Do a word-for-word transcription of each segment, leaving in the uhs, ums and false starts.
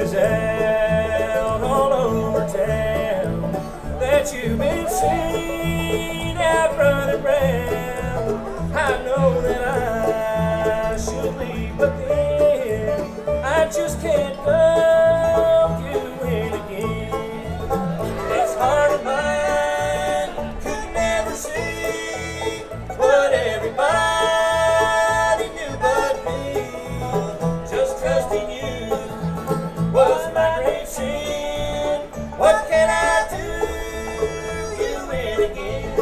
is out all over town, that you've been seen out running round. I know that I should leave, but then I just can't go do it again. This heart of mine could never see what everybody knew but me. Just trusting you was my great sin. What can I do? You win again.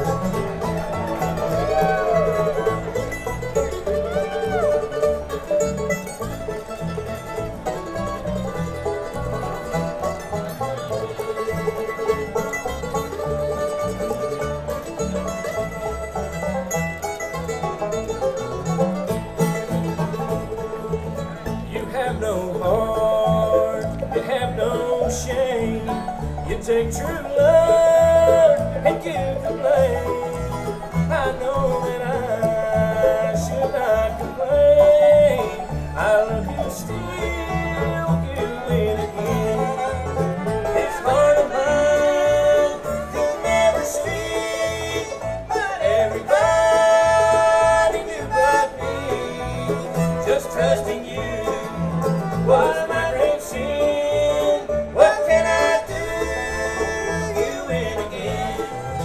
You have no heart, you have no shame. You take true love and give the blame. I know that I should not complain. I love you still, you win again. This heart of mine could never see what everybody knew but me. Just trusting you was my great sin. What can I do? You win again.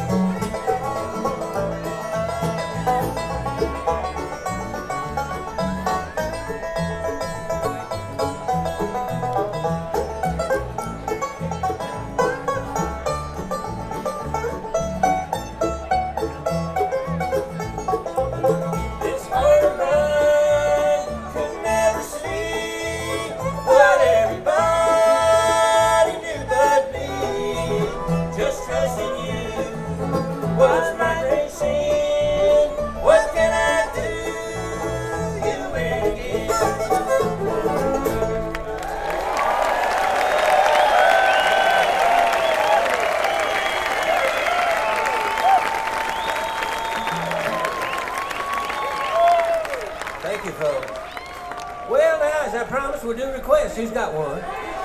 This heart of mine could never see what everybody knew but me. Just trusting you was my great sin. What can I do? You win again. Thank you, folks. Well, now, as I promised, we'll do requests. Who's got one?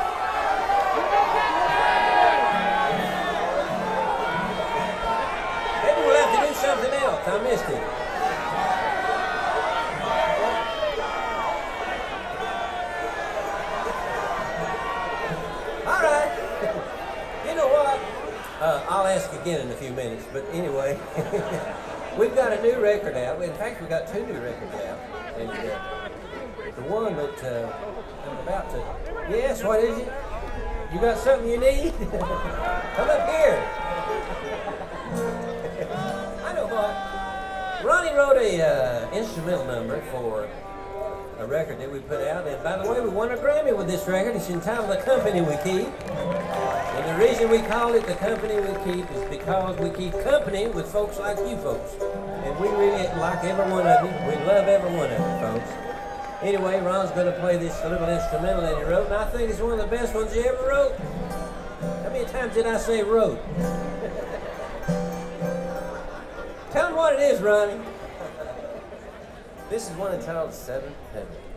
Maybe we'll have to do something else. I missed it. All right. You know what? Uh, I'll ask again in a few minutes. But anyway, we've got a new record out. In fact, we've got two new records out. And uh, the one that uh, I'm about to... Yes, what is it? You got something you need? Come up here. I know what. Ronnie wrote a uh, instrumental number for a record that we put out. And by the way, we won a Grammy with this record. It's entitled The Company We Keep. And the reason we call it The Company We Keep is because we keep company with folks like you folks. And we really like every one of you. We love every one of you, folks. Anyway, Ron's going to play this little instrumental that he wrote, and I think it's one of the best ones he ever wrote. How many times did I say wrote? Tell him what it is, Ronnie. This is one entitled Seventh Heaven.